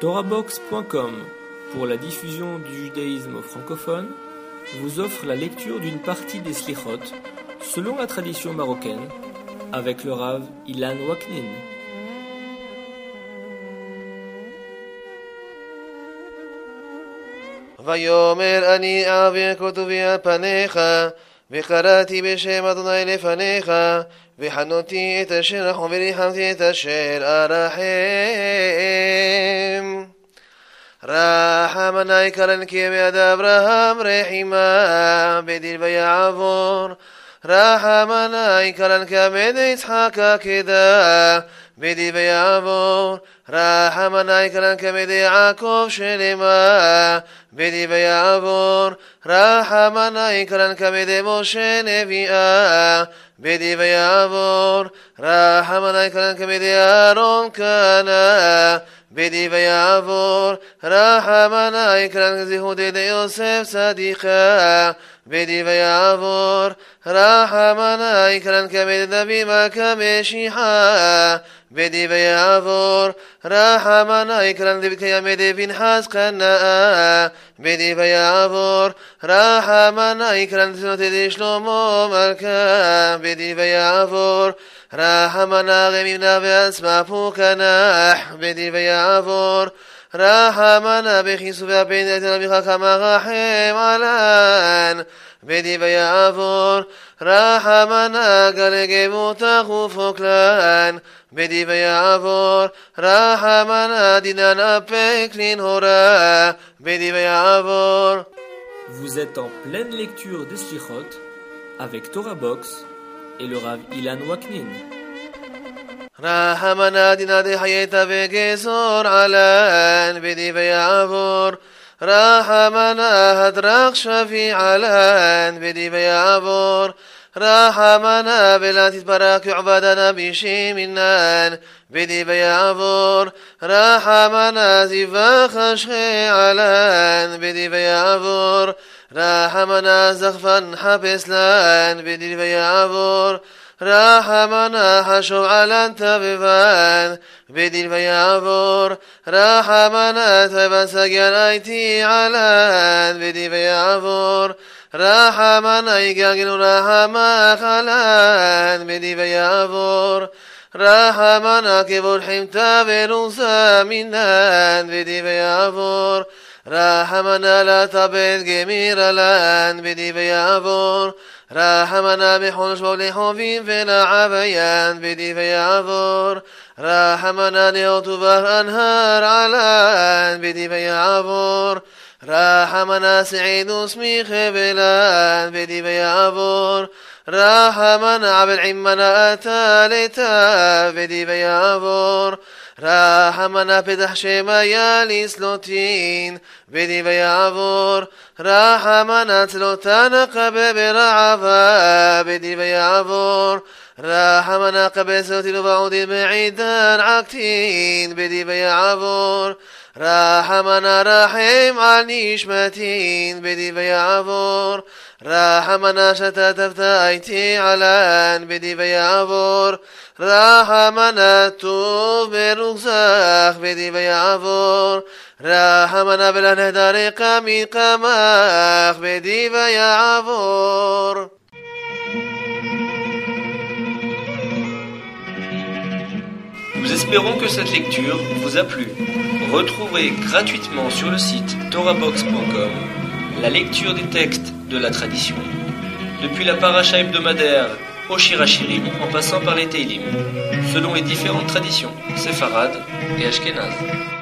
TorahBox.com, pour la diffusion du judaïsme francophone, vous offre la lecture d'une partie des Slichot, selon la tradition marocaine, avec le Rav Ilan Waknin. ויאמר אני אעביר כתובי על פניך וקראתי בשם אדוני לפניך וחנותי את אשר רחום וריחמתי את אשר ארחם רחמני קרן כי ביד אברהם רחימה בדין ויעבור רחמני קרן כבד יצחק עקדה בדין ויעבור רחמני קרן כבד יעקב שלמה בדין ויעבור רחמני קרן כבד משה נביאה בדין ויעבור רחמני קרן כבד אהרון כהנה בדין ויעבור רחמני קרן זהות ידי יוסף צדיקה בדין ויעבור רחמני קרן כבד דוד מלכה משיחה בדין ויעבור רחמני קרן דבקיים דפנחס קנאה בדין ויעבור רחמני קרן תנות ידי שלמה מלכה בדין ויעבור רחמנה רמימנה ועצמה פוקנח בדין ויעבור רחמנה בכיסו והפן יתן אביך כמה רחם עלן בדין ויעבור רחמנה גלה גבותך ופוקלן בדין ויעבור רחמנה דינן אפק לנהורה בדין ויעבור. Vous êtes en pleine lecture des Slichot avec Torah Box et le Rav Ilan Waknin. רחמנה דינה דחייתה וגזור עלן בדין ויעבור רחמנה הדרך שפיע עלן בדין ויעבור רחמנה ולא תתברך יעבדנה בשמינן בדין ויעבור רחמנה זיווה חשכי עלן בדין ויעבור רחמנה זכפן חפש לן בדין ויעבור רחמנה חשוב עלן תבבן בדין ויעבור רחמנה תבן סגיין הייתי עלן בדין ויעבור רחמנה יגגנו רחמך עלן בדין ויעבור רחמנה כבוד חמתה ונוסה מינן בדין ויעבור רחמנה לא תאבד גמיר עלן בדין ויעבור רחמנה בחונש בו לחובים ולעביין בדין ויעבור רחמנה נאות ובר אנהר עלן בדין ויעבור רחמנה סעיד וסמיך בלן בדין ויעבור רחמנה עבל עמנה אתה לתה בדין ויעבור רחמנה פתח שמיה לסלוטין בדין ויעבור רחמנה צלותה קבה ברעבה בדין ויעבור רחמנה קבה סלוטין ובעודין בעידן עקתין בדין ויעבור רחמנה רחם על נשמתין בדין ויעבור רחמנה שתתפת איתי עלן בדין ויעבור רחמנה טוב ברוחזך בדין ויעבור רחמנה ולנהדרך מקמך בדין ויעבור. Nous espérons que cette lecture vous a plu. Retrouvez gratuitement sur le site TorahBox.com la lecture des textes de la tradition, depuis la paracha hebdomadaire au Shirachirim en passant par les Teilim, selon les différentes traditions séfarades et ashkénazes.